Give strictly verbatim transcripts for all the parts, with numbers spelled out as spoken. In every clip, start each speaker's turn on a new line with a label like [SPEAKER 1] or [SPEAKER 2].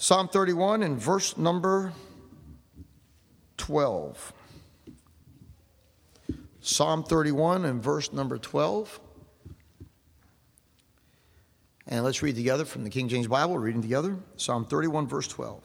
[SPEAKER 1] Psalm thirty-one and verse number twelve. Psalm thirty-one and verse number twelve. And let's read together from the King James Bible, reading together. Psalm thirty-one, verse twelve.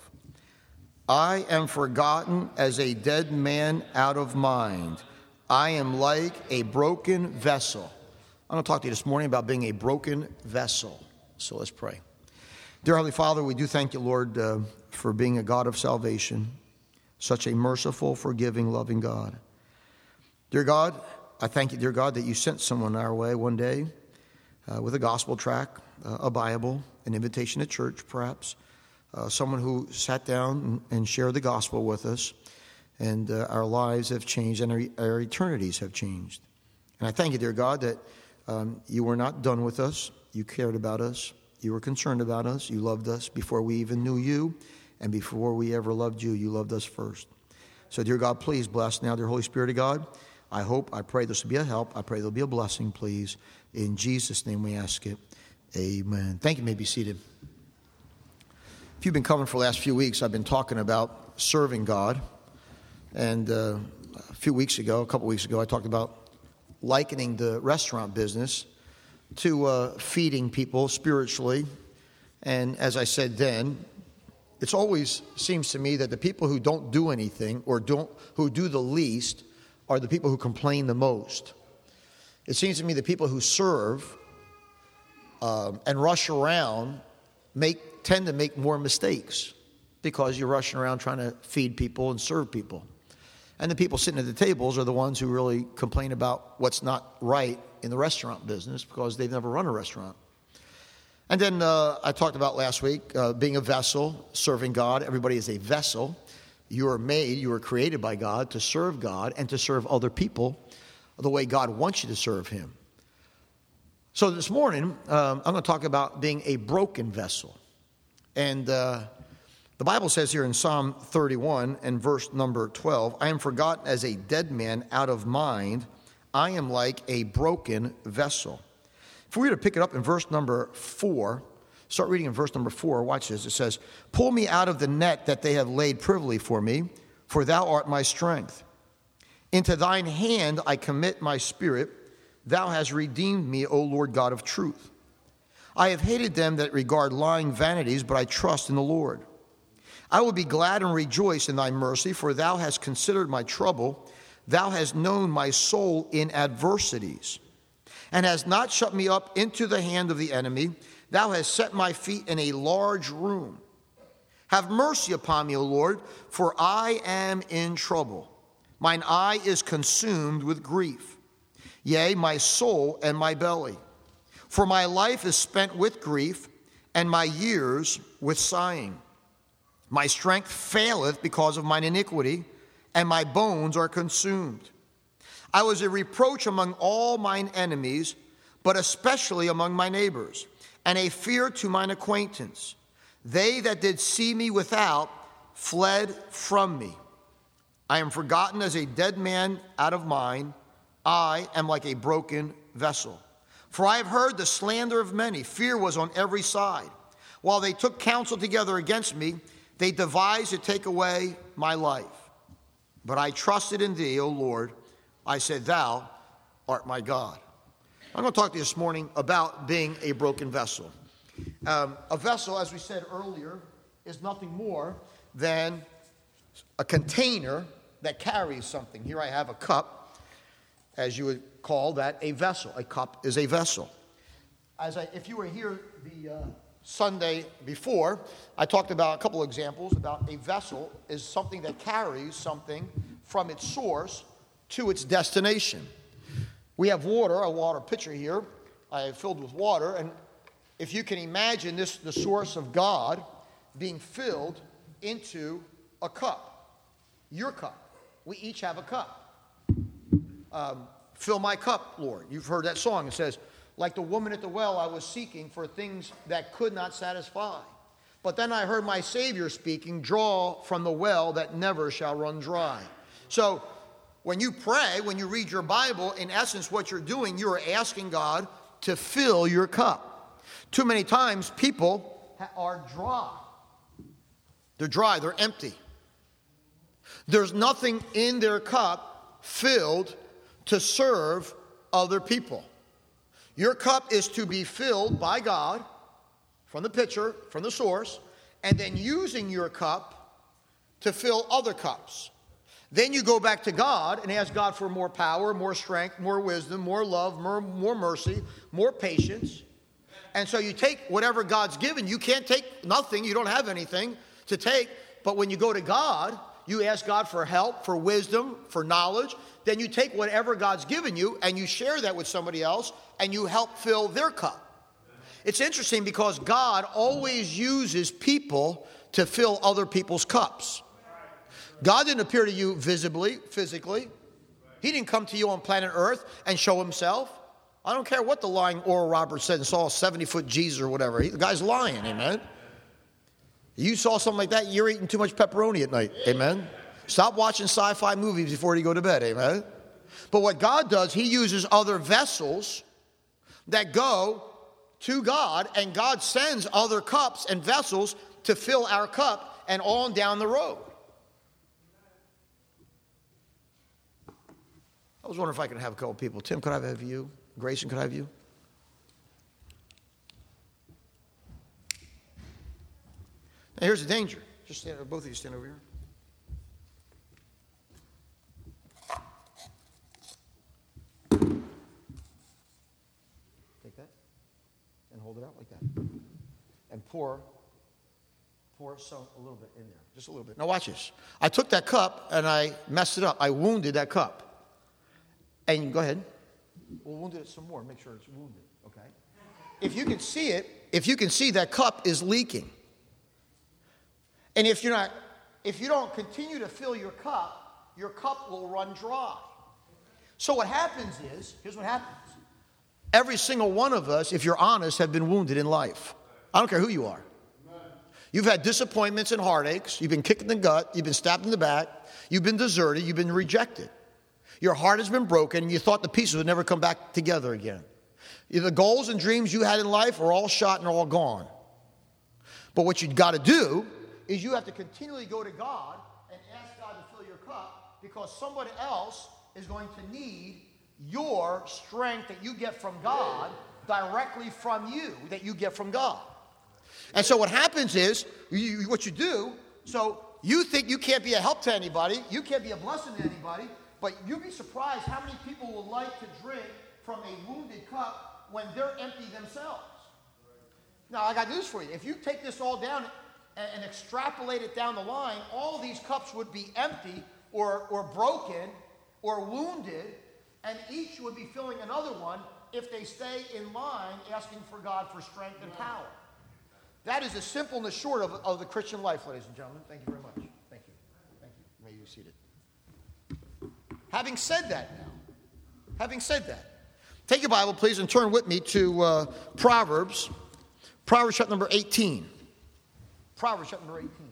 [SPEAKER 1] I am forgotten as a dead man out of mind. I am like a broken vessel. I'm going to talk to you this morning about being a broken vessel. So let's pray. Dear Heavenly Father, we do thank you, Lord, uh, for being a God of salvation, such a merciful, forgiving, loving God. Dear God, I thank you, dear God, that you sent someone our way one day uh, with a gospel tract, uh, a Bible, an invitation to church, perhaps, uh, someone who sat down and, and shared the gospel with us, and uh, our lives have changed and our, our eternities have changed. And I thank you, dear God, that um, you were not done with us. You cared about us. You were concerned about us. You loved us before we even knew you, and before we ever loved you, you loved us first. So, dear God, please bless now, dear Holy Spirit of God. I hope, I pray this will be a help. I pray there'll be a blessing, please. In Jesus' name we ask it. Amen. Thank you. You may be seated. If you've been coming for the last few weeks, I've been talking about serving God. And uh, a few weeks ago, a couple weeks ago, I talked about likening the restaurant business to uh, feeding people spiritually. And as I said then, it always seems to me that the people who don't do anything or don't who do the least are the people who complain the most. It seems to me the people who serve um, and rush around make tend to make more mistakes because you're rushing around trying to feed people and serve people. And the people sitting at the tables are the ones who really complain about what's not right in the restaurant business because they've never run a restaurant. And then uh, I talked about last week uh, being a vessel, serving God. Everybody is a vessel. You are made, you were created by God to serve God and to serve other people the way God wants you to serve him. So this morning, um, I'm going to talk about being a broken vessel. And uh, the Bible says here in Psalm thirty-one and verse number twelve, I am forgotten as a dead man out of mind. I am like a broken vessel. If we were to pick it up in verse number four, start reading in verse number four, watch this. It says, pull me out of the net that they have laid privily for me, for thou art my strength. Into thine hand I commit my spirit. Thou hast redeemed me, O Lord God of truth. I have hated them that regard lying vanities, but I trust in the Lord. I will be glad and rejoice in thy mercy, for thou hast considered my trouble. Thou hast known my soul in adversities, and hast not shut me up into the hand of the enemy. Thou hast set my feet in a large room. Have mercy upon me, O Lord, for I am in trouble. Mine eye is consumed with grief, yea, my soul and my belly. For my life is spent with grief, and my years with sighing. My strength faileth because of mine iniquity, and my bones are consumed. I was a reproach among all mine enemies, but especially among my neighbors, and a fear to mine acquaintance. They that did see me without fled from me. I am forgotten as a dead man out of mind. I am like a broken vessel. For I have heard the slander of many. Fear was on every side. While they took counsel together against me, they devised to take away my life. But I trusted in thee, O Lord. I said, thou art my God. I'm going to talk to you this morning about being a broken vessel. Um, a vessel, as we said earlier, is nothing more than a container that carries something. Here I have a cup, as you would call that a vessel. A cup is a vessel. As I, if you were here the uh, Sunday before, I talked about a couple of examples about a vessel is something that carries something from its source to its destination. We have water, a water pitcher here. I have filled with water, and if you can imagine this, the source of God being filled into a cup, your cup. We each have a cup. Um, Fill my cup, Lord. You've heard that song. It says, like the woman at the well, I was seeking for things that could not satisfy. But then I heard my Savior speaking, draw from the well that never shall run dry. So when you pray, when you read your Bible, in essence what you're doing, you are asking God to fill your cup. Too many times people are dry. They're dry. They're empty. There's nothing in their cup filled to serve other people. Your cup is to be filled by God from the pitcher, from the source, and then using your cup to fill other cups. Then you go back to God and ask God for more power, more strength, more wisdom, more love, more, more mercy, more patience. And so you take whatever God's given. You can't take nothing. You don't have anything to take. But when you go to God, you ask God for help, for wisdom, for knowledge. Then you take whatever God's given you and you share that with somebody else and you help fill their cup. It's interesting because God always uses people to fill other people's cups. God didn't appear to you visibly, physically. He didn't come to you on planet Earth and show himself. I don't care what the lying Oral Roberts said and saw a seventy-foot Jesus or whatever. He, the guy's lying, amen. You saw something like that, you're eating too much pepperoni at night, amen. Stop watching sci-fi movies before you go to bed, amen. But what God does, he uses other vessels that go to God, and God sends other cups and vessels to fill our cup and on down the road. I was wondering if I could have a couple people. Tim, could I have you? Grayson, could I have you? Now here's the danger. Just stand, both of you stand over here. Take that and hold it out like that. And pour, pour some, a little bit in there. Just a little bit. Now watch this. I took that cup and I messed it up. I wounded that cup. And go ahead. We'll wound it some more. Make sure it's wounded. Okay. If you can see it, if you can see that cup is leaking. And if you're not, if you don't continue to fill your cup, your cup will run dry. So what happens is, here's what happens. Every single one of us, if you're honest, have been wounded in life. I don't care who you are. You've had disappointments and heartaches. You've been kicked in the gut. You've been stabbed in the back. You've been deserted. You've been rejected. Your heart has been broken, and you thought the pieces would never come back together again. The goals and dreams you had in life are all shot and are all gone. But what you've got to do is you have to continually go to God and ask God to fill your cup, because somebody else is going to need your strength that you get from God directly from you, that you get from God. And so what happens is, you, what you do, so you think you can't be a help to anybody, you can't be a blessing to anybody, but you'd be surprised how many people will like to drink from a wounded cup when they're empty themselves. Now, I got news for you. If you take this all down and, and extrapolate it down the line, all these cups would be empty or, or broken or wounded, and each would be filling another one if they stay in line asking for God for strength and power. That is the simple and the short of, of the Christian life, ladies and gentlemen. Thank you very much. Thank you. Thank you. You may be seated. Having said that now, having said that, take your Bible, please, and turn with me to uh, Proverbs, Proverbs chapter number eighteen. Proverbs chapter number eighteen.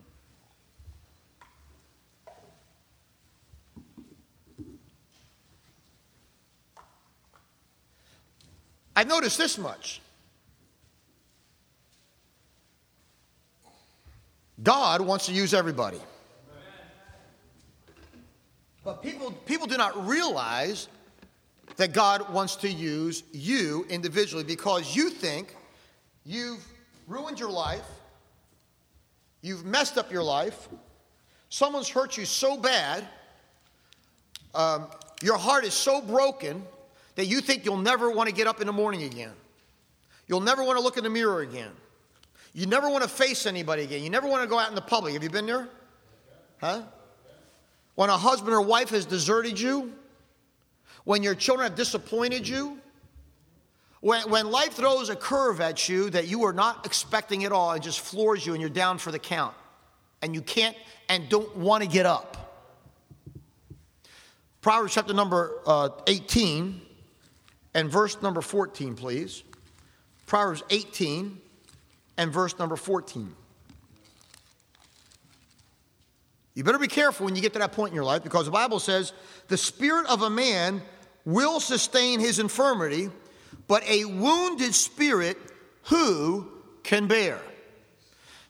[SPEAKER 1] I've noticed this much. God wants to use everybody. But people, people do not realize that God wants to use you individually, because you think you've ruined your life, you've messed up your life, someone's hurt you so bad, um, your heart is so broken that you think you'll never want to get up in the morning again. You'll never want to look in the mirror again. You never want to face anybody again. You never want to go out in the public. Have you been there? Huh? When a husband or wife has deserted you, when your children have disappointed you, when, when life throws a curve at you that you are not expecting at all and just floors you and you're down for the count, and you can't and don't want to get up. Proverbs chapter number uh, eighteen and verse number fourteen, please. Proverbs eighteen and verse number fourteen. You better be careful when you get to that point in your life, because the Bible says, the spirit of a man will sustain his infirmity, but a wounded spirit who can bear?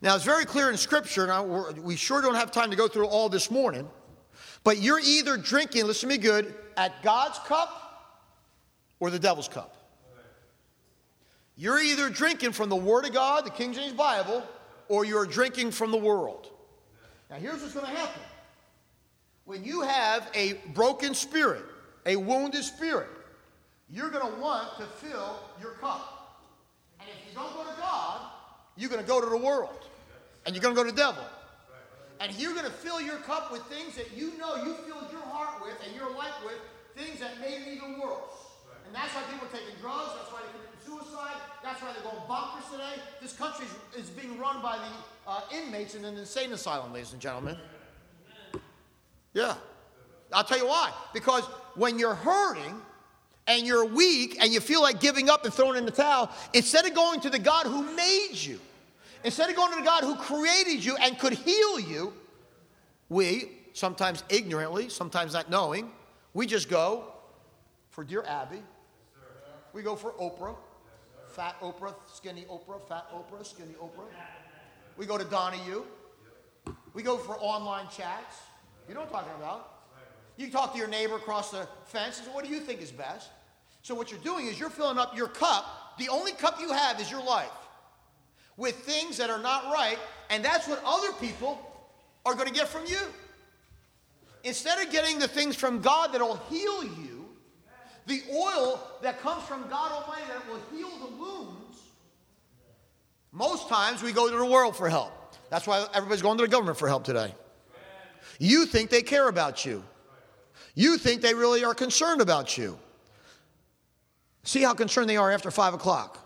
[SPEAKER 1] Now, it's very clear in Scripture, now we're, we sure don't have time to go through all this morning, but you're either drinking, listen to me good, at God's cup or the devil's cup. You're either drinking from the Word of God, the King James Bible, or you're drinking from the world. Now, here's what's going to happen. When you have a broken spirit, a wounded spirit, you're going to want to fill your cup. And if you don't go to God, you're going to go to the world. And you're going to go to the devil. And you're going to fill your cup with things that you know you filled your heart with and your life with, things that made it even worse. And that's why people are taking drugs. That's why they're committing suicide. That's why they're going bonkers today. This country is being run by the uh, inmates in an insane asylum, ladies and gentlemen. Yeah. I'll tell you why. Because when you're hurting and you're weak and you feel like giving up and throwing in the towel, instead of going to the God who made you, instead of going to the God who created you and could heal you, we, sometimes ignorantly, sometimes not knowing, we just go for Dear Abby. We go for Oprah. Fat Oprah, skinny Oprah, fat Oprah, skinny Oprah. We go to Donahue. We go for online chats. You know what I'm talking about. You talk to your neighbor across the fence and say, what do you think is best? So what you're doing is you're filling up your cup. The only cup you have is your life with things that are not right, and that's what other people are going to get from you. Instead of getting the things from God that will heal you, the oil that comes from God Almighty that will heal the wounds, most times we go to the world for help. That's why everybody's going to the government for help today. You think they care about you. You think they really are concerned about you. See how concerned they are after five o'clock.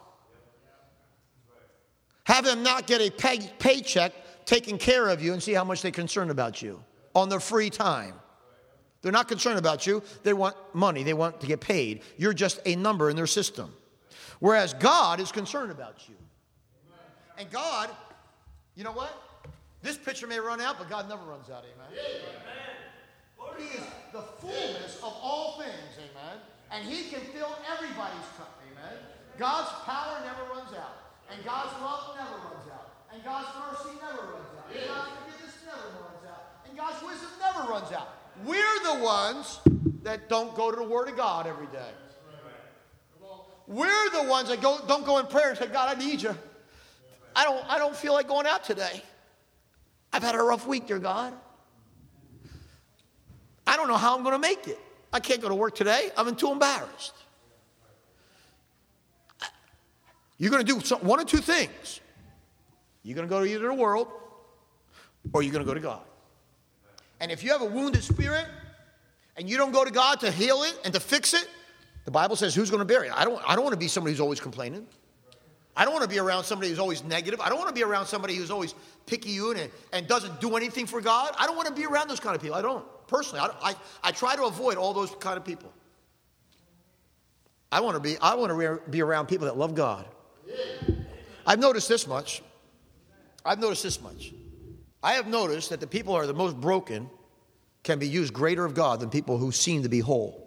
[SPEAKER 1] Have them not get a pay, paycheck taking care of you and see how much they're concerned about you on their free time. They're not concerned about you. They want money. They want to get paid. You're just a number in their system. Whereas God is concerned about you. And God, you know what? This picture may run out, but God never runs out, amen? He is the fullness of all things, amen? And he can fill everybody's cup, amen? God's power never runs out. And God's love never runs out. And God's mercy never runs out. And God's forgiveness never runs out. And God's wisdom never runs out. We're the ones that don't go to the Word of God every day. We're the ones that go, don't go in prayer and say, God, I need you. I don't, I don't feel like going out today. I've had a rough week, dear God. I don't know how I'm going to make it. I can't go to work today. I'm too embarrassed. You're going to do some, one or two things. You're going to go to either the world or you're going to go to God. And if you have a wounded spirit and you don't go to God to heal it and to fix it, the Bible says who's going to bury it? I don't, I don't want to be somebody who's always complaining. I don't want to be around somebody who's always negative. I don't want to be around somebody who's always picayune and, and doesn't do anything for God. I don't want to be around those kind of people. I don't. Personally, I, I, I try to avoid all those kind of people. I want to be, I want to re- be around people that love God. I've noticed this much. I've noticed this much. I have noticed that the people who are the most broken can be used greater of God than people who seem to be whole.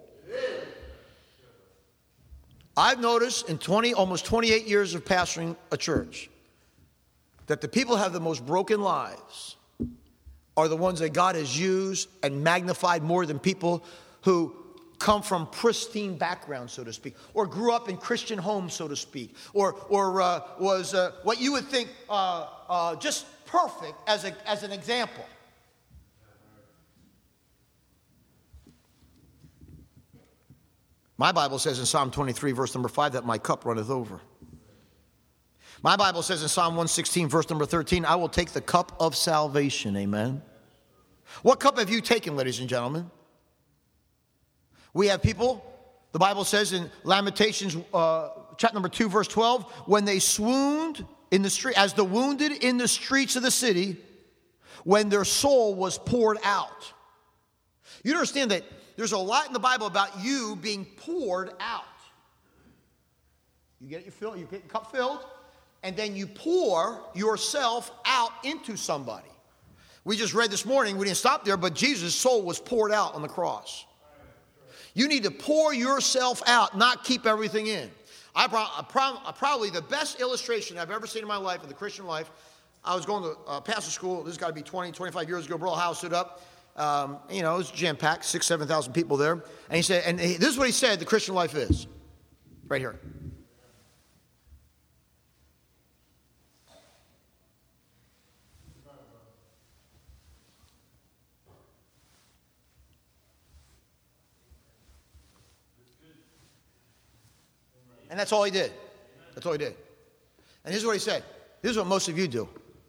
[SPEAKER 1] I've noticed in twenty, almost twenty-eight years of pastoring a church that the people who have the most broken lives are the ones that God has used and magnified more than people who come from pristine backgrounds, so to speak, or grew up in Christian homes, so to speak, or or uh, was uh, what you would think uh, uh, just perfect as a as an example. My Bible says in Psalm twenty-three, verse number five, that my cup runneth over. My Bible says in Psalm one sixteen, verse number thirteen, I will take the cup of salvation, amen. What cup have you taken, ladies and gentlemen? We have people, the Bible says in Lamentations, uh, chapter number two, verse twelve, when they swooned in the street, as the wounded in the streets of the city, when their soul was poured out. You understand that there's a lot in the Bible about you being poured out. You get your fill, you get your cup filled, and then you pour yourself out into somebody. We just read this morning, we didn't stop there, but Jesus' soul was poured out on the cross. You need to pour yourself out, not keep everything in. I, pro- I, pro- I probably the best illustration I've ever seen in my life, in the Christian life, I was going to uh, pastor school. This has got to be twenty, twenty-five years ago. Brother Howe stood up. Um, you know, it was jam-packed, six, seven thousand people there. And he said, and he, this is what he said the Christian life is. Right here. And that's all he did. That's all he did. And this is what he said. This is what most of you do.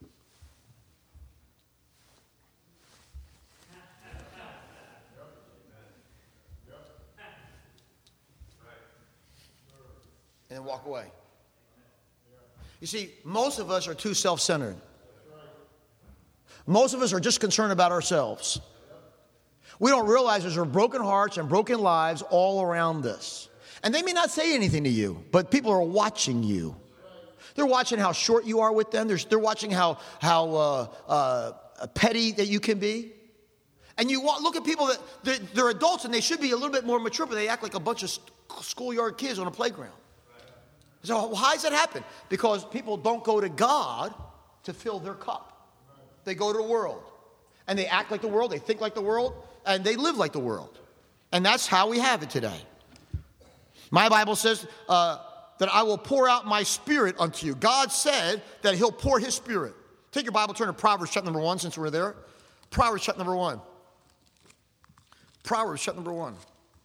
[SPEAKER 1] And then walk away. You see, most of us are too self-centered. Most of us are just concerned about ourselves. We don't realize there's broken hearts and broken lives all around us. And they may not say anything to you, but people are watching you. They're watching how short you are with them. They're, they're watching how, how uh, uh, petty that you can be. And you look at people that they're, they're adults and they should be a little bit more mature, but they act like a bunch of schoolyard kids on a playground. So how does that happen? Because people don't go to God to fill their cup. They go to the world. And they act like the world, they think like the world, and they live like the world. And that's how we have it today. My Bible says uh, that I will pour out my spirit unto you. God said that he'll pour his spirit. Take your Bible, turn to Proverbs chapter number one, since we're there. Proverbs chapter number one. Proverbs chapter number one.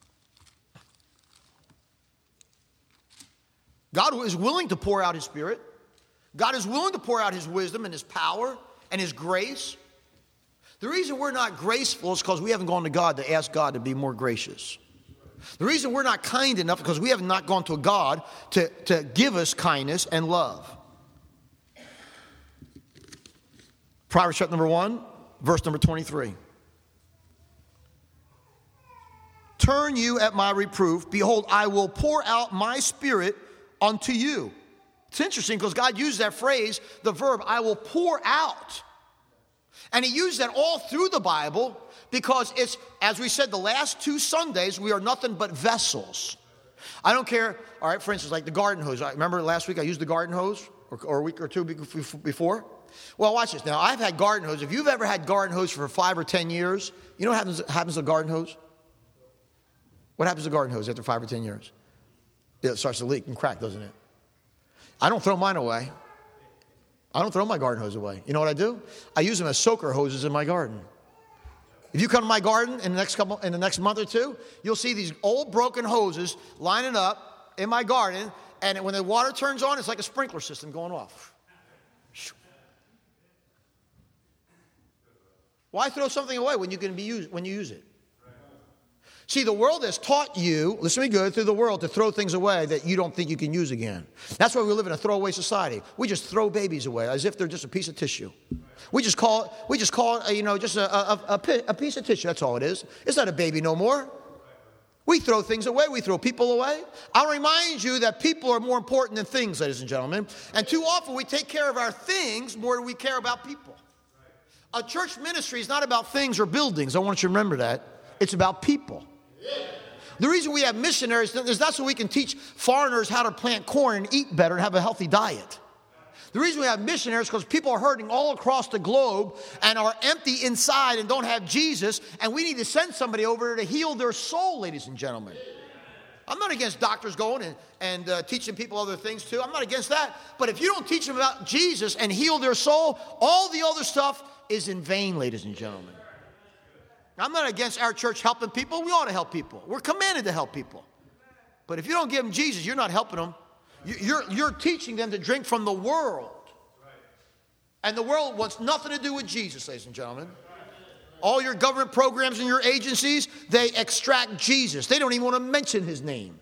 [SPEAKER 1] God is willing to pour out his spirit. God is willing to pour out his wisdom and his power and his grace. The reason we're not graceful is because we haven't gone to God to ask God to be more gracious. The reason we're not kind enough is because we have not gone to God to, to give us kindness and love. Proverbs chapter number one, verse number twenty-three. Turn you at my reproof. Behold, I will pour out my spirit unto you. It's interesting because God used that phrase, the verb, I will pour out. And he used that all through the Bible because it's, as we said the last two Sundays, we are nothing but vessels. I don't care, all right, for instance, like the garden hose. I remember last week I used the garden hose, or, or a week or two before. Well, watch this. Now, I've had garden hose. If you've ever had garden hose for five or ten years, you know what happens, happens to a garden hose? What happens to a garden hose after five or ten years? It starts to leak and crack, doesn't it? I don't throw mine away. I don't throw my garden hose away. You know what I do? I use them as soaker hoses in my garden. If you come to my garden in the next couple, in the next month or two, you'll see these old broken hoses lining up in my garden, and when the water turns on, it's like a sprinkler system going off. Why throw something away when you can be used when you use it? See, the world has taught you, listen to me good, through the world to throw things away that you don't think you can use again. That's why we live in a throwaway society. We just throw babies away as if they're just a piece of tissue. We just call it, we just call it, you know, just a, a, a, a piece of tissue. That's all it is. It's not a baby no more. We throw things away. We throw people away. I'll remind you that people are more important than things, ladies and gentlemen. And too often we take care of our things more than we care about people. A church ministry is not about things or buildings. I want you to remember that. It's about people. The reason we have missionaries is that's so we can teach foreigners how to plant corn and eat better and have a healthy diet. The reason we have missionaries is because people are hurting all across the globe and are empty inside and don't have Jesus, and we need to send somebody over to heal their soul, ladies and gentlemen. I'm not against doctors going and, and uh, teaching people other things too. I'm not against that. But if you don't teach them about Jesus and heal their soul, all the other stuff is in vain, ladies and gentlemen. I'm not against our church helping people. We ought to help people. We're commanded to help people. But if you don't give them Jesus, you're not helping them. You're, you're teaching them to drink from the world. And the world wants nothing to do with Jesus, ladies and gentlemen. All your government programs and your agencies, they extract Jesus. They don't even want to mention his name.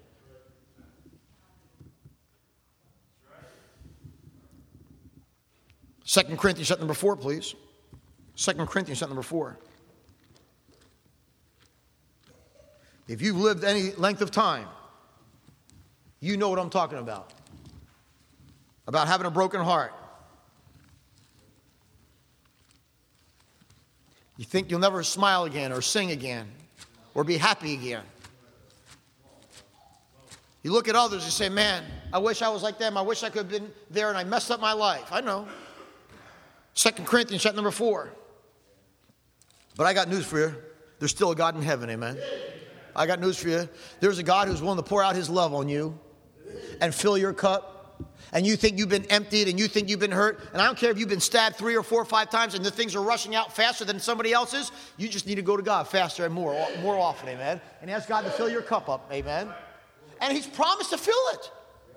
[SPEAKER 1] Second Corinthians chapter number four, please. Second Corinthians chapter number four. If you've lived any length of time, you know what I'm talking about. About having a broken heart. You think you'll never smile again or sing again or be happy again. You look at others and say, man, I wish I was like them. I wish I could have been there and I messed up my life. I know. Second Corinthians chapter number four. But I got news for you. There's still a God in heaven, amen. I got news for you. There's a God who's willing to pour out his love on you and fill your cup. And you think you've been emptied and you think you've been hurt. And I don't care if you've been stabbed three or four or five times and the things are rushing out faster than somebody else's. You just need to go to God faster and more, more often, amen. And ask God to fill your cup up, amen. And he's promised to fill it.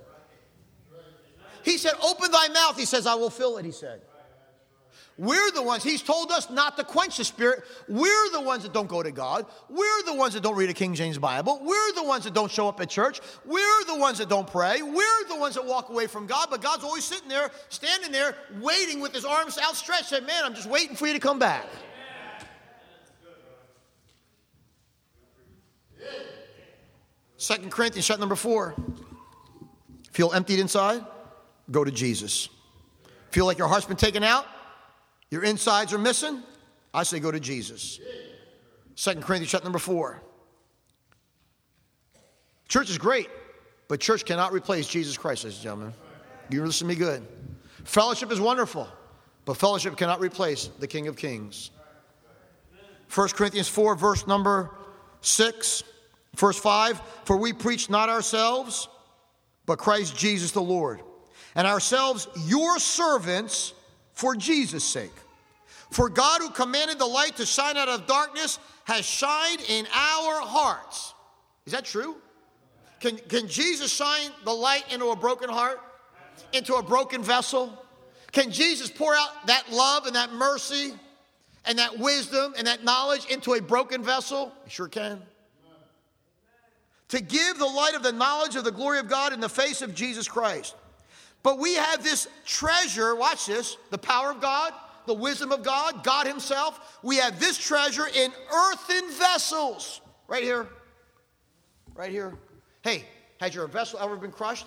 [SPEAKER 1] He said, open thy mouth. He says, I will fill it, he said. We're the ones, he's told us not to quench the Spirit. We're the ones that don't go to God. We're the ones that don't read a King James Bible. We're the ones that don't show up at church. We're the ones that don't pray. We're the ones that walk away from God. But God's always sitting there, standing there, waiting with his arms outstretched. Saying, man, I'm just waiting for you to come back. Second Corinthians chapter number four. Feel emptied inside? Go to Jesus. Feel like your heart's been taken out? Your insides are missing? I say go to Jesus. Second Corinthians chapter number four. Church is great, but church cannot replace Jesus Christ, ladies and gentlemen. You listen to me good. Fellowship is wonderful, but fellowship cannot replace the King of Kings. First Corinthians four, verse number six, verse five. For we preach not ourselves, but Christ Jesus the Lord, and ourselves your servants for Jesus' sake. For God, who commanded the light to shine out of darkness, has shined in our hearts. Is that true? Can, can Jesus shine the light into a broken heart? Into a broken vessel? Can Jesus pour out that love and that mercy and that wisdom and that knowledge into a broken vessel? He sure can. To give the light of the knowledge of the glory of God in the face of Jesus Christ. But we have this treasure, watch this, the power of God, the wisdom of God, God himself. We have this treasure in earthen vessels. Right here. Right here. Hey, has your vessel ever been crushed?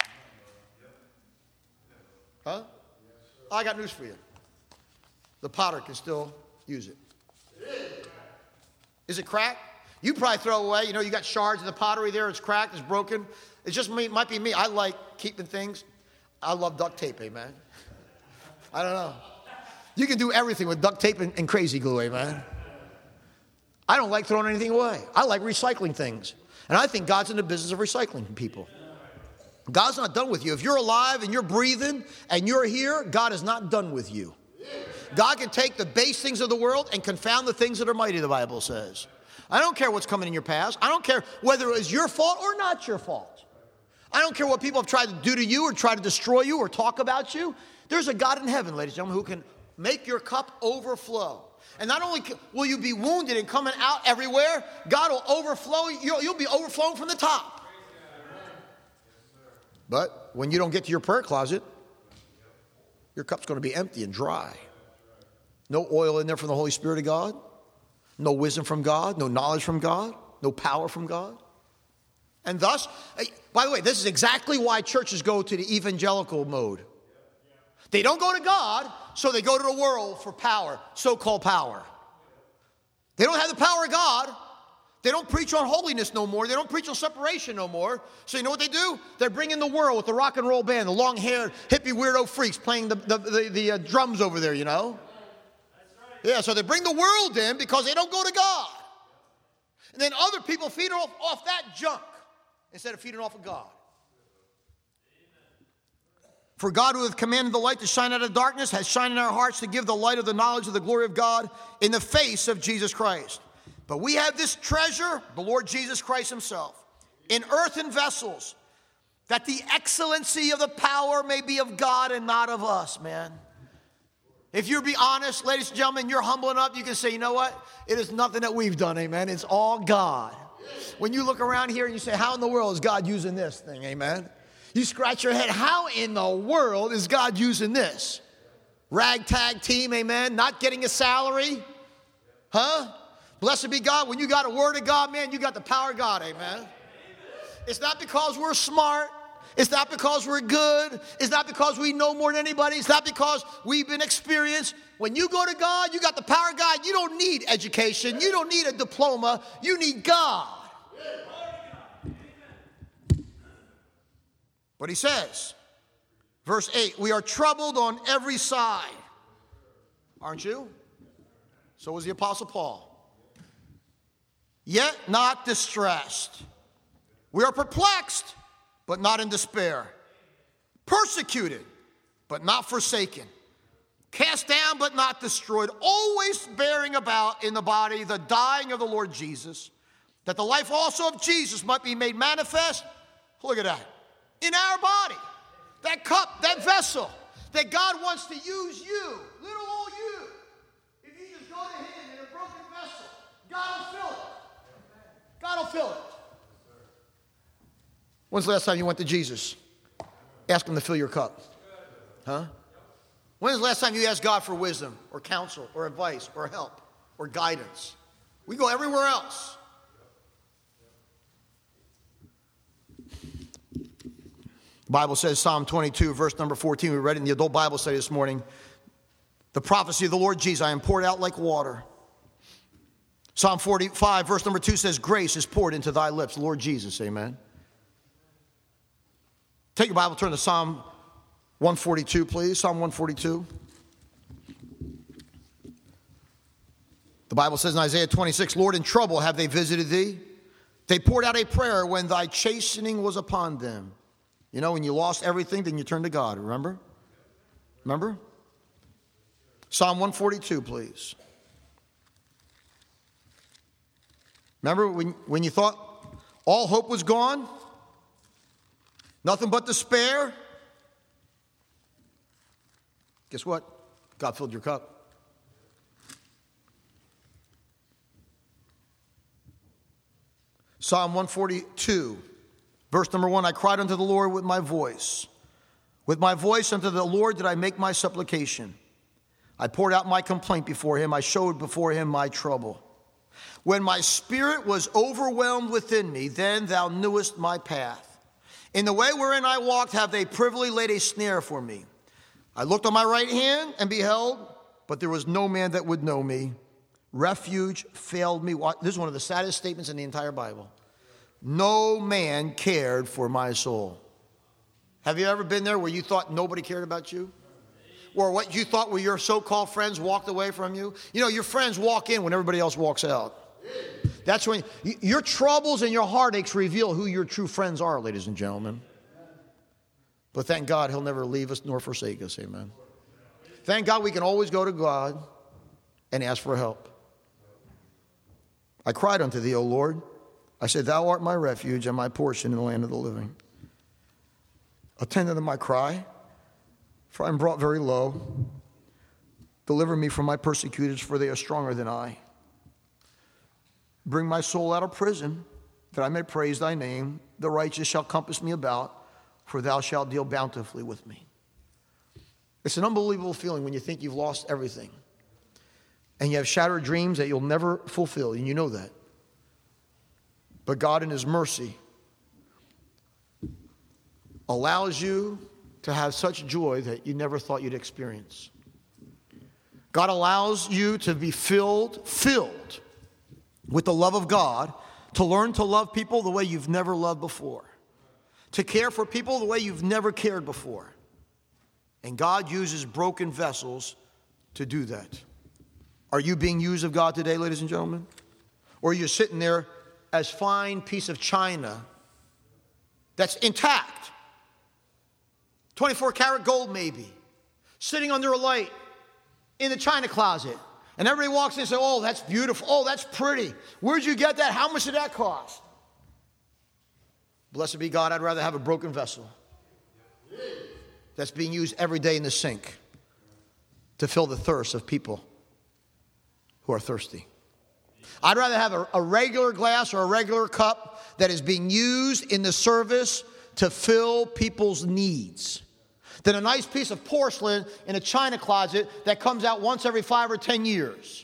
[SPEAKER 1] Huh? I got news for you. The potter can still use it. Is it cracked? You probably throw it away. You know, you got shards of the pottery there. It's cracked. It's broken. It's just me. It might be me. I like keeping things. I love duct tape, amen. I don't know. You can do everything with duct tape and, and crazy glue, amen. I don't like throwing anything away. I like recycling things. And I think God's in the business of recycling people. God's not done with you. If you're alive and you're breathing and you're here, God is not done with you. God can take the base things of the world and confound the things that are mighty, the Bible says. I don't care what's coming in your past. I don't care whether it was your fault or not your fault. I don't care what people have tried to do to you or try to destroy you or talk about you. There's a God in heaven, ladies and gentlemen, who can make your cup overflow. And not only will you be wounded and coming out everywhere, God will overflow. You'll, you'll be overflowing from the top. But when you don't get to your prayer closet, your cup's going to be empty and dry. No oil in there from the Holy Spirit of God. No wisdom from God. No knowledge from God. No power from God. And thus, by the way, this is exactly why churches go to the evangelical mode. They don't go to God, so they go to the world for power, so-called power. They don't have the power of God. They don't preach on holiness no more. They don't preach on separation no more. So you know what they do? They bring in the world with the rock and roll band, the long-haired, hippie, weirdo freaks playing the, the, the, the uh, drums over there, you know? Yeah, so they bring the world in because they don't go to God. And then other people feed off, off that junk instead of feeding off of God. For God, who hath commanded the light to shine out of darkness, has shined in our hearts to give the light of the knowledge of the glory of God in the face of Jesus Christ. But we have this treasure, the Lord Jesus Christ himself, in earthen vessels, that the excellency of the power may be of God and not of us, man. If you be honest, ladies and gentlemen, you're humbling up, you can say, you know what? It is nothing that we've done, amen. It's all God. When you look around here and you say, how in the world is God using this thing, amen? You scratch your head, how in the world is God using this? Ragtag team, amen, not getting a salary, huh? Blessed be God. When you got a word of God, man, you got the power of God, amen. It's not because we're smart. It's not because we're good. It's not because we know more than anybody. It's not because we've been experienced. When you go to God, you got the power of God. You don't need education. You don't need a diploma. You need God. But he says, verse eight, we are troubled on every side. Aren't you? So was the Apostle Paul. Yet not distressed. We are perplexed, but not in despair. Persecuted, but not forsaken. Cast down, but not destroyed. Always bearing about in the body the dying of the Lord Jesus, that the life also of Jesus might be made manifest. Look at that. In our body. That cup, that vessel, that God wants to use you, little old you. If you just go to him in a broken vessel, God will fill it. God will fill it. When's the last time you went to Jesus? Ask him to fill your cup. Huh? When's the last time you asked God for wisdom or counsel or advice or help or guidance? We go everywhere else. The Bible says, Psalm twenty-two, verse number fourteen, we read it in the adult Bible study this morning. The prophecy of the Lord Jesus, I am poured out like water. Psalm forty-five, verse number two says, grace is poured into thy lips, Lord Jesus, amen. Take your Bible, turn to Psalm one forty-two, please. Psalm one forty-two. The Bible says in Isaiah twenty-six, Lord, in trouble have they visited thee. They poured out a prayer when thy chastening was upon them. You know, when you lost everything, then you turned to God, remember? Remember? Psalm one forty-two, please. Remember when, when you thought all hope was gone? Nothing but despair? Guess what? God filled your cup. Psalm one forty-two, verse number one, I cried unto the Lord with my voice. With my voice unto the Lord did I make my supplication. I poured out my complaint before him. I showed before him my trouble. When my spirit was overwhelmed within me, then thou knewest my path. In the way wherein I walked have they privily laid a snare for me. I looked on my right hand and beheld, but there was no man that would know me. Refuge failed me. This is one of the saddest statements in the entire Bible. No man cared for my soul. Have you ever been there where you thought nobody cared about you? Or what you thought were your so-called friends walked away from you? You know, your friends walk in when everybody else walks out. That's when your troubles and your heartaches reveal who your true friends are, ladies and gentlemen. But thank God he'll never leave us nor forsake us, amen. Thank God we can always go to God and ask for help. I cried unto thee, O Lord. I said, thou art my refuge and my portion in the land of the living. Attend unto my cry, for I am brought very low. Deliver me from my persecutors, for they are stronger than I. Bring my soul out of prison, that I may praise thy name. The righteous shall compass me about, for thou shalt deal bountifully with me. It's an unbelievable feeling when you think you've lost everything. And you have shattered dreams that you'll never fulfill, and you know that. But God in his mercy allows you to have such joy that you never thought you'd experience. God allows you to be filled, filled with the love of God, to learn to love people the way you've never loved before, to care for people the way you've never cared before. And God uses broken vessels to do that. Are you being used of God today, ladies and gentlemen? Or are you sitting there as fine piece of china that's intact? twenty-four karat gold maybe, sitting under a light in the china closet. And everybody walks in and says, oh, that's beautiful. Oh, that's pretty. Where'd you get that? How much did that cost? Blessed be God, I'd rather have a broken vessel that's being used every day in the sink to fill the thirst of people who are thirsty. I'd rather have a, a regular glass or a regular cup that is being used in the service to fill people's needs than a nice piece of porcelain in a china closet that comes out once every five or ten years.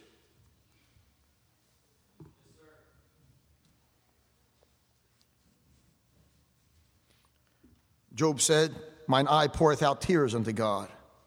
[SPEAKER 1] Job said, mine eye poureth out tears unto God.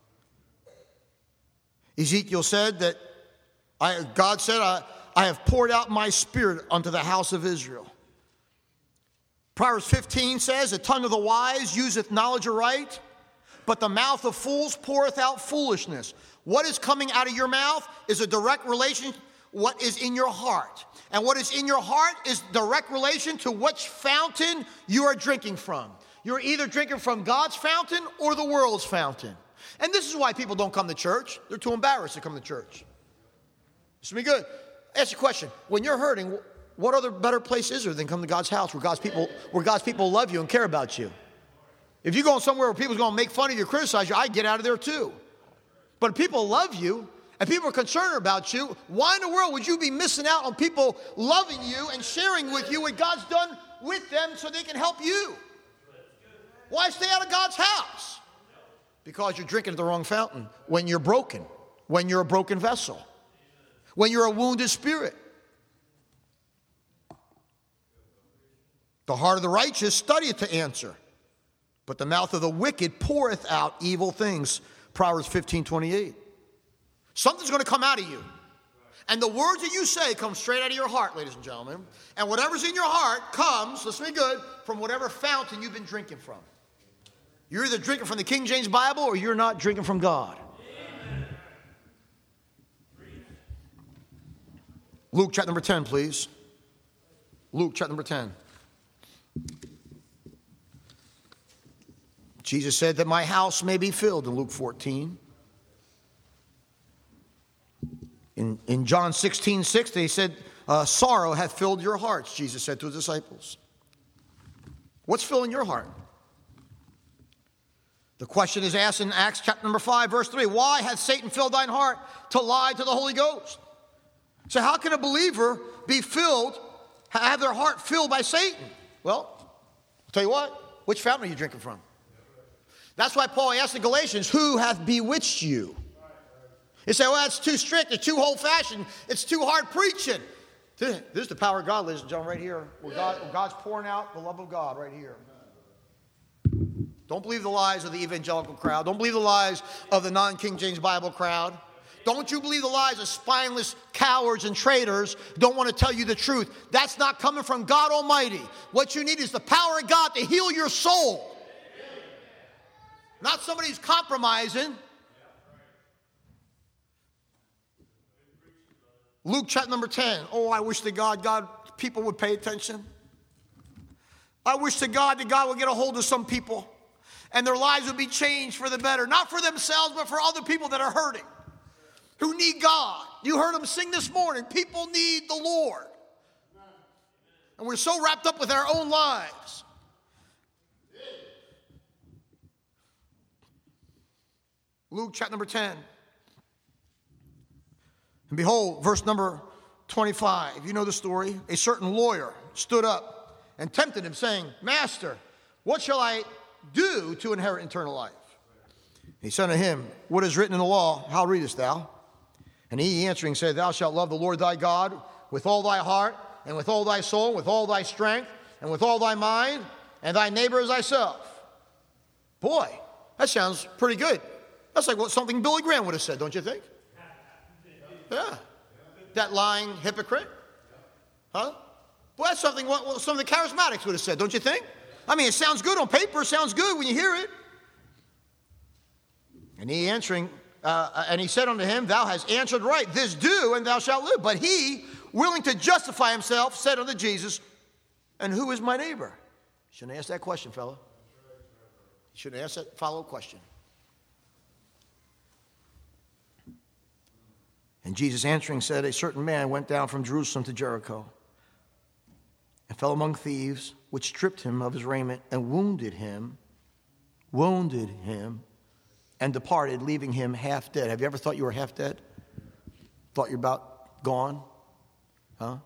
[SPEAKER 1] Ezekiel said that I, God said, I, I have poured out my spirit unto the house of Israel. Proverbs fifteen says, the tongue of the wise useth knowledge aright, but the mouth of fools poureth out foolishness. What is coming out of your mouth is a direct relation to what is in your heart. And what is in your heart is direct relation to which fountain you are drinking from. You're either drinking from God's fountain or the world's fountain. And this is why people don't come to church. They're too embarrassed to come to church. This will be good. Ask you a question. When you're hurting, what other better place is there than come to God's house where God's people, where God's people love you and care about you? If you're going somewhere where people's going to make fun of you, criticize you, I get out of there too. But if people love you and people are concerned about you, why in the world would you be missing out on people loving you and sharing with you what God's done with them so they can help you? Why stay out of God's house? Because you're drinking at the wrong fountain when you're broken, when you're a broken vessel, when you're a wounded spirit. The heart of the righteous studieth to answer, but the mouth of the wicked poureth out evil things. Proverbs fifteen twenty-eight. Something's going to come out of you. And the words that you say come straight out of your heart, ladies and gentlemen. And whatever's in your heart comes, listen to me good, from whatever fountain you've been drinking from. You're either drinking from the King James Bible or you're not drinking from God. Amen. Luke chapter number ten, please. Luke chapter number ten. Jesus said that my house may be filled in Luke fourteen. In, in John sixteen six, he said, uh, sorrow hath filled your hearts, Jesus said to his disciples. What's filling your heart? The question is asked in Acts chapter number five, verse three. Why hath Satan filled thine heart to lie to the Holy Ghost? So how can a believer be filled, have their heart filled by Satan? Well, I'll tell you what, which fountain are you drinking from? That's why Paul asked the Galatians, who hath bewitched you? He said, well, that's too strict, it's too old-fashioned, it's too hard preaching. This is the power of God, ladies and gentlemen, right here. Where, God, where God's pouring out the love of God right here. Don't believe the lies of the evangelical crowd. Don't believe the lies of the non-King James Bible crowd. Don't you believe the lies of spineless cowards and traitors who don't want to tell you the truth. That's not coming from God Almighty. What you need is the power of God to heal your soul. Not somebody who's compromising. Luke chapter number ten. Oh, I wish to God, God, people would pay attention. I wish to God that God would get a hold of some people and their lives would be changed for the better. Not for themselves, but for other people that are hurting, who need God. You heard them sing this morning. People need the Lord. And we're so wrapped up with our own lives. Luke chapter number ten. And behold, verse number twenty-five. You know the story. A certain lawyer stood up and tempted him, saying, Master, what shall I do to inherit eternal life? He said to him, what is written in the law? How readest thou? And he answering said, Thou shalt love the Lord thy God with all thy heart, and with all thy soul, and with all thy strength, and with all thy mind, and thy neighbor as thyself. Boy, that sounds pretty good. That's like what something Billy Graham would have said, don't you think? Yeah. That lying hypocrite. Huh? Well, that's something what some of the charismatics would have said, don't you think? I mean, it sounds good on paper. It sounds good when you hear it. And he answering, uh, and he said unto him, Thou hast answered right. This do, and thou shalt live. But he, willing to justify himself, said unto Jesus, And who is my neighbor? You shouldn't ask that question, fella. You shouldn't ask that follow-up question. And Jesus answering said, A certain man went down from Jerusalem to Jericho and fell among thieves, which stripped him of his raiment and wounded him, wounded him, and departed, leaving him half dead. Have you ever thought you were half dead? Thought you're about gone? Huh?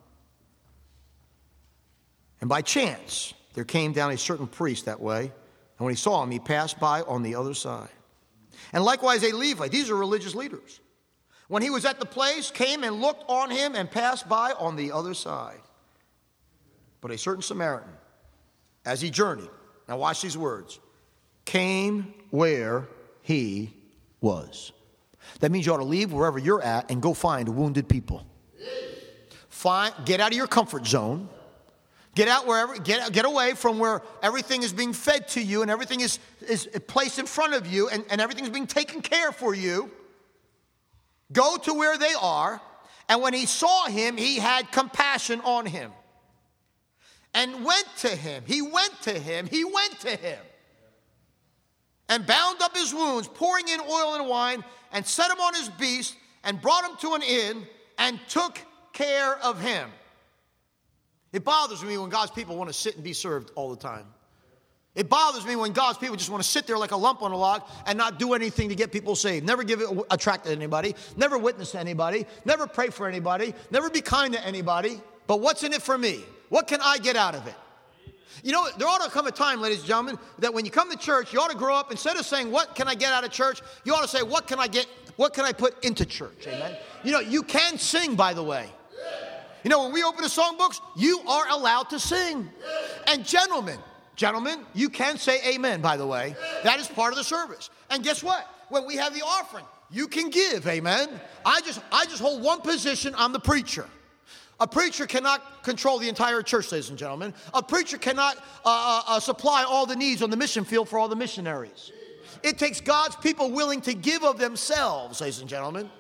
[SPEAKER 1] And by chance, there came down a certain priest that way, and when he saw him, he passed by on the other side. And likewise a Levite. These are religious leaders. When he was at the place, came and looked on him and passed by on the other side. But a certain Samaritan, as he journeyed, now watch these words, came where he was. That means you ought to leave wherever you're at and go find wounded people. Find, get out of your comfort zone. Get out wherever, get, get away from where everything is being fed to you and everything is, is placed in front of you and, and everything's being taken care for you. Go to where they are. And when he saw him, he had compassion on him. And went to him. He went to him. He went to him. And bound up his wounds, pouring in oil and wine, and set him on his beast, and brought him to an inn, and took care of him. It bothers me when God's people want to sit and be served all the time. It bothers me when God's people just want to sit there like a lump on a log and not do anything to get people saved. Never give it a tract to anybody. Never witness to anybody. Never pray for anybody. Never be kind to anybody. But what's in it for me? What can I get out of it? You know, there ought to come a time, ladies and gentlemen, that when you come to church, you ought to grow up. Instead of saying, what can I get out of church? You ought to say, what can I get, what can I put into church? Amen. You know, you can sing, by the way. You know, when we open the songbooks, you are allowed to sing. And gentlemen, Gentlemen, you can say amen, by the way. That is part of the service. And guess what? When we have the offering, you can give, amen. I just, I just hold one position on the preacher. A preacher cannot control the entire church, ladies and gentlemen. A preacher cannot uh, uh, supply all the needs on the mission field for all the missionaries. It takes God's people willing to give of themselves, ladies and gentlemen.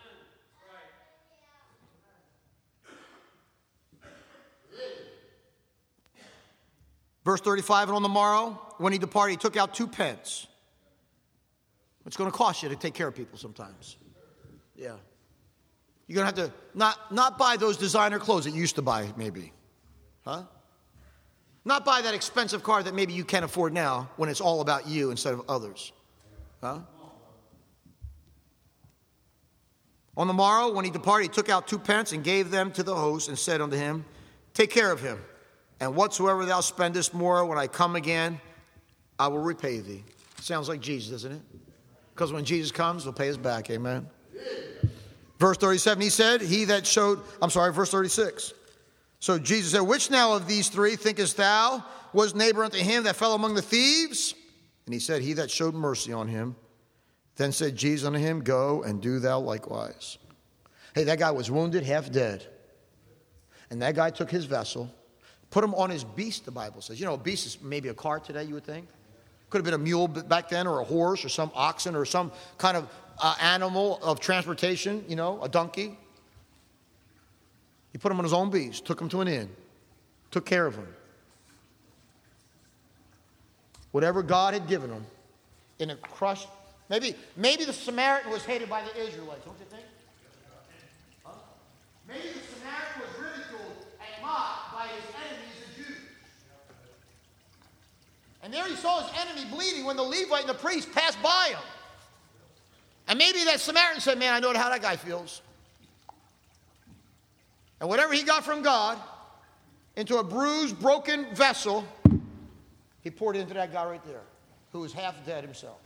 [SPEAKER 1] Verse thirty-five, and on the morrow, when he departed, he took out two pence. It's going to cost you to take care of people sometimes. Yeah. You're going to have to not, not buy those designer clothes that you used to buy, maybe. Huh? Not buy that expensive car that maybe you can't afford now when it's all about you instead of others. Huh? On the morrow, when he departed, he took out two pence and gave them to the host and said unto him, take care of him. And whatsoever thou spendest more, when I come again, I will repay thee. Sounds like Jesus, doesn't it? Because when Jesus comes, he'll pay us back. Amen. Verse thirty-seven, he said, he that showed, I'm sorry, verse thirty-six. So Jesus said, which now of these three thinkest thou was neighbor unto him that fell among the thieves? And he said, he that showed mercy on him. Then said Jesus unto him, go and do thou likewise. Hey, that guy was wounded, half dead. And that guy took his vessel, put him on his beast, the Bible says. You know, a beast is maybe a car today, you would think. Could have been a mule back then, or a horse, or some oxen, or some kind of uh, animal of transportation, you know, a donkey. He put him on his own beast, took him to an inn, took care of him. Whatever God had given him in a crushed, maybe, maybe the Samaritan was hated by the Israelites, don't you think? Huh? Maybe the Samaritan was ridiculed and mocked by his enemies, the Jews. And there he saw his enemy bleeding when the Levite and the priest passed by him. And maybe that Samaritan said, man, I know how that guy feels. And whatever he got from God into a bruised, broken vessel, he poured it into that guy right there, who was half dead himself.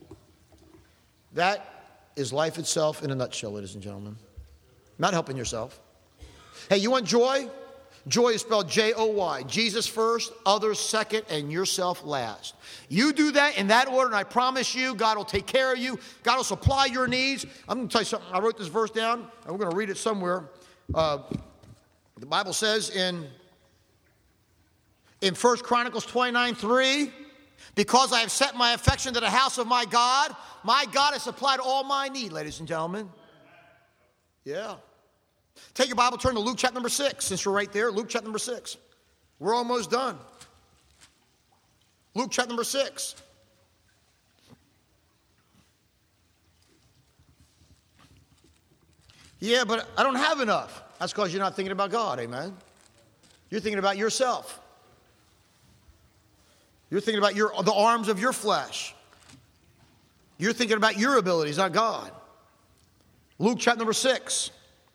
[SPEAKER 1] That is life itself in a nutshell, ladies and gentlemen. Not helping yourself. Hey, you want joy? Joy is spelled J O Y. Jesus first, others second, and yourself last. You do that in that order, and I promise you, God will take care of you. God will supply your needs. I'm going to tell you something. I wrote this verse down, and we're going to read it somewhere. Uh, the Bible says in, in First Chronicles twenty-nine three, because I have set my affection to the house of my God, my God has supplied all my need, ladies and gentlemen. Yeah. Take your Bible, turn to Luke chapter number six. Since we're right there, Luke chapter number six. We're almost done. Luke chapter number six. Yeah, but I don't have enough. That's because you're not thinking about God, amen? You're thinking about yourself. You're thinking about your, the arms of your flesh. You're thinking about your abilities, not God. Luke chapter number six.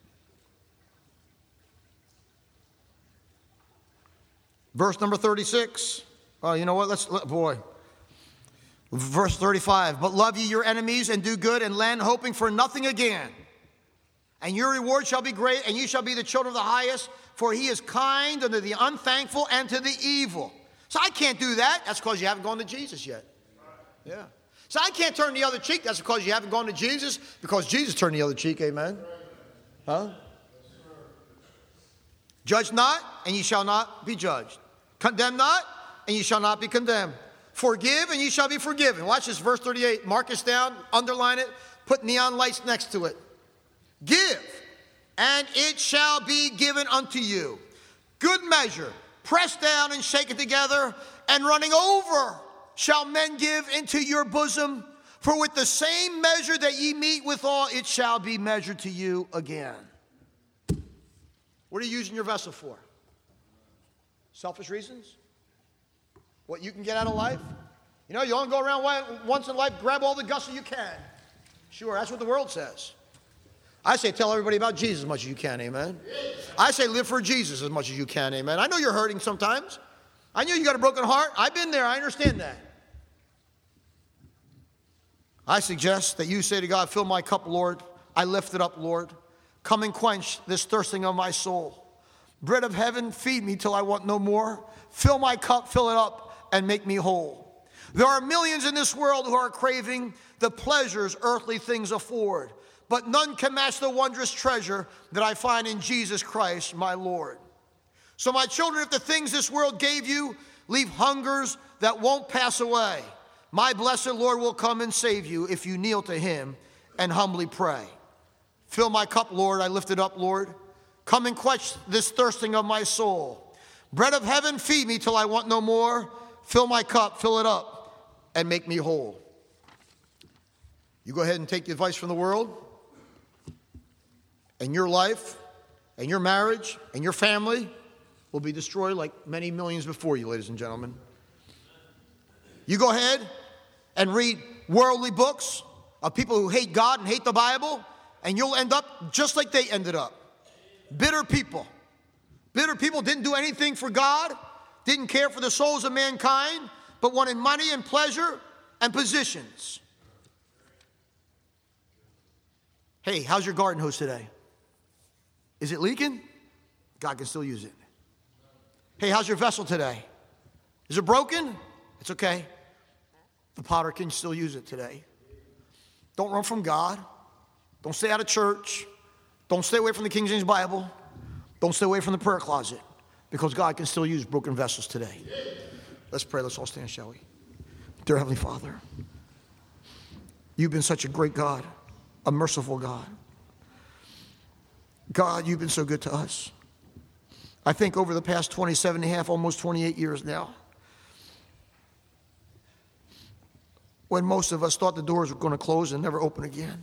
[SPEAKER 1] Verse number thirty-six. Oh, you know what? Let's, let, boy. Verse thirty-five. But love ye your enemies and do good and lend, hoping for nothing again. And your reward shall be great, and you shall be the children of the highest, for he is kind unto the unthankful and to the evil. So I can't do that. That's because you haven't gone to Jesus yet. Yeah. So I can't turn the other cheek. That's because you haven't gone to Jesus, because Jesus turned the other cheek. Amen. Huh? Judge not, and ye shall not be judged. Condemn not, and ye shall not be condemned. Forgive, and ye shall be forgiven. Watch this, verse thirty-eight. Mark this down, underline it, put neon lights next to it. Give, and it shall be given unto you. Good measure, pressed down and shaken together, and running over shall men give into your bosom. For with the same measure that ye meet withal, it shall be measured to you again. What are you using your vessel for? Selfish reasons? What you can get out of life? You know, you only go around once in life, grab all the gusto you can. Sure, that's what the world says. I say tell everybody about Jesus as much as you can, amen. I say live for Jesus as much as you can, amen. I know you're hurting sometimes. I know you got a broken heart. I've been there, I understand that. I suggest that you say to God, fill my cup, Lord. I lift it up, Lord. Come and quench this thirsting of my soul. Bread of heaven, feed me till I want no more. Fill my cup, fill it up, and make me whole. There are millions in this world who are craving the pleasures earthly things afford, but none can match the wondrous treasure that I find in Jesus Christ, my Lord. So my children, if the things this world gave you leave hungers that won't pass away, my blessed Lord will come and save you if you kneel to him and humbly pray. Fill my cup, Lord, I lift it up, Lord. Come and quench this thirsting of my soul. Bread of heaven, feed me till I want no more. Fill my cup, fill it up, and make me whole. You go ahead and take the advice from the world, and your life, and your marriage, and your family will be destroyed like many millions before you, ladies and gentlemen. You go ahead and read worldly books of people who hate God and hate the Bible, and you'll end up just like they ended up. Bitter people. Bitter people didn't do anything for God, didn't care for the souls of mankind, but wanted money and pleasure and positions. Hey, how's your garden hose today? Is it leaking? God can still use it. Hey, how's your vessel today? Is it broken? It's okay. The potter can still use it today. Don't run from God. Don't stay out of church. Don't stay away from the King James Bible. Don't stay away from the prayer closet, because God can still use broken vessels today. Let's pray. Let's all stand, shall we? Dear Heavenly Father, you've been such a great God, a merciful God. God, you've been so good to us. I think over the past twenty-seven and a half, almost twenty-eight years now, when most of us thought the doors were going to close and never open again.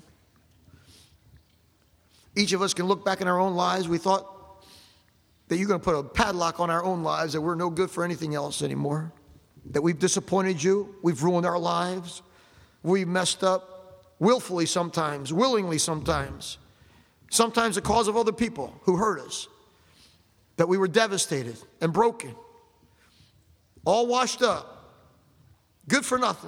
[SPEAKER 1] Each of us can look back in our own lives. We thought that you're going to put a padlock on our own lives, that we're no good for anything else anymore, that we've disappointed you, we've ruined our lives, we've messed up willfully sometimes, willingly sometimes, sometimes the cause of other people who hurt us, that we were devastated and broken, all washed up, good for nothing.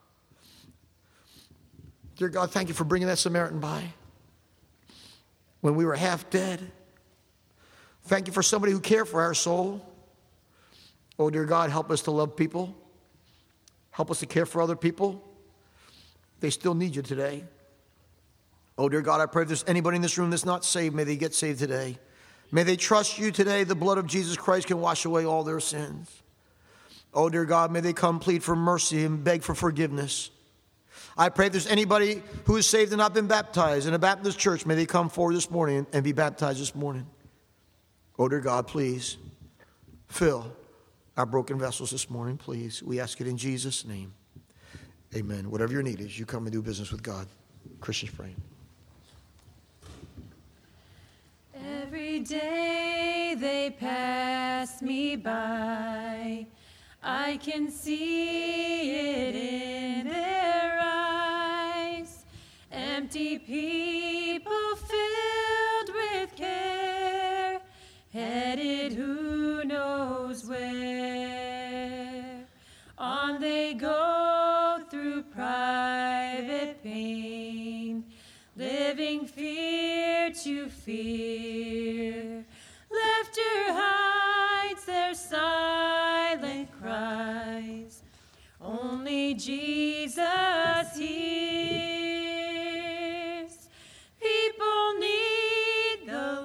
[SPEAKER 1] Dear God, thank you for bringing that Samaritan by when we were half dead. Thank you for somebody who cared for our soul. Oh, dear God, help us to love people. Help us to care for other people. They still need you today. Oh, dear God, I pray if there's anybody in this room that's not saved, may they get saved today. May they trust you today. The blood of Jesus Christ can wash away all their sins. Oh, dear God, may they come plead for mercy and beg for forgiveness. I pray if there's anybody who is saved and not been baptized in a Baptist church, may they come forward this morning and be baptized this morning. Oh, dear God, please fill our broken vessels this morning, please. We ask it in Jesus' name. Amen. Whatever your need is, you come and do business with God. Christians praying.
[SPEAKER 2] Every day they pass me by, I can see it in their eyes. Empty people filled with care, headed who knows where. On they go through private pain, living fear to fear. Laughter hides their silent cries. Only Jesus hears. People need the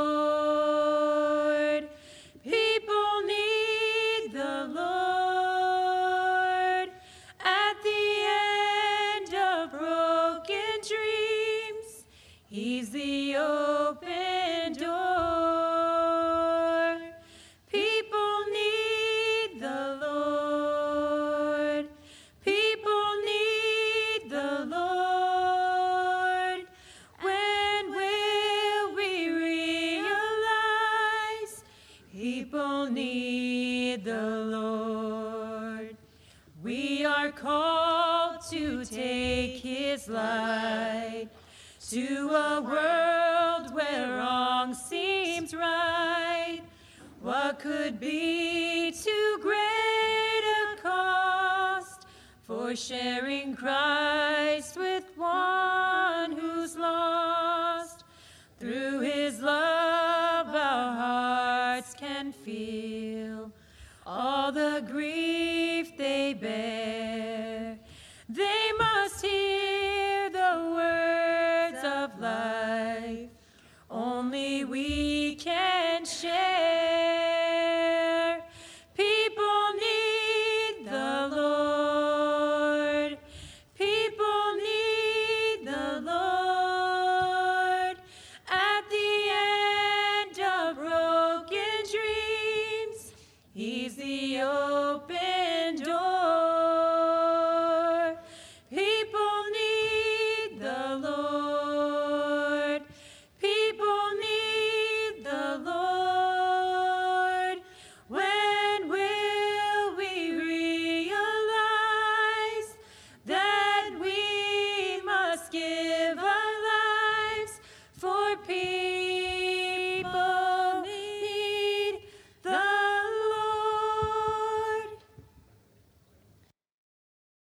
[SPEAKER 2] Lord. People need the Lord. At the end of broken dreams, He's the need the Lord. We are called to take his light to a world where wrong seems right. What could be too great a cost for sharing Christ with one who's lost? Through his love our hearts can feel all the grief they bear. They must hear the words of life. Only we can share